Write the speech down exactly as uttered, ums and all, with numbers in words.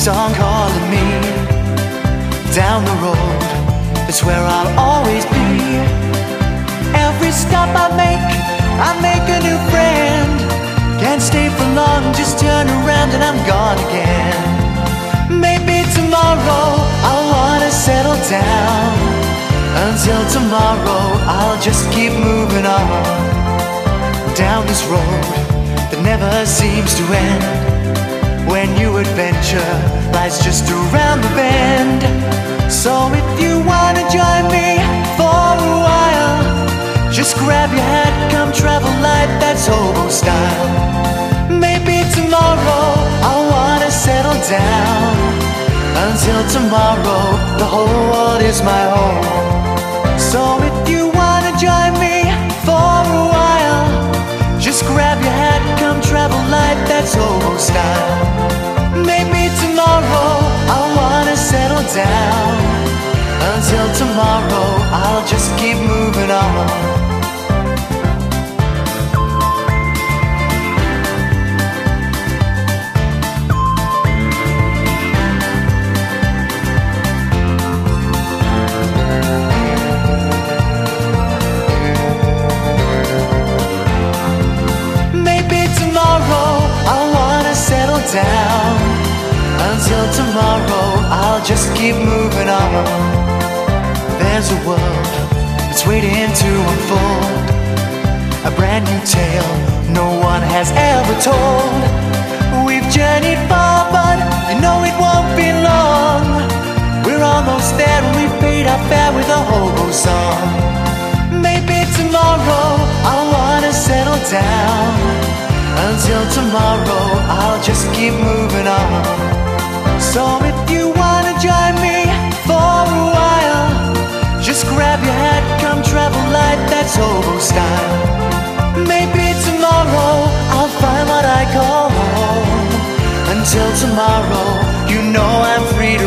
song calling me. Down the road, it's where I'll always be. Every stop I make, I make a new friend. Can't stay for long, just turn around and I'm gone again. Maybe tomorrow I'll wanna settle down. Until tomorrow I'll just keep moving on. Down this road that never seems to end, when new adventure lies just around the bend. So if you wanna join me for a while, just grab your hat, come travel light, that's hobo style. Maybe tomorrow I'll wanna settle down. Until tomorrow, the whole world is my home. So if you wanna join me for a while, just grab your hat, come travel light, that's hobo style. Maybe tomorrow I'll wanna settle down. Until tomorrow, I'll just keep moving on. Down. Until tomorrow, I'll just keep moving on. There's a world that's waiting to unfold, a brand new tale no one has ever told. We've journeyed far, but you know it won't be long. We're almost there and we paid our fare with a hobo song. Maybe tomorrow I'll wanna settle down. Until tomorrow, I'll just keep moving on. So if you wanna join me for a while, just grab your hat, come travel light, that's hobo style. Maybe tomorrow, I'll find what I call home. Until tomorrow, you know I'm free to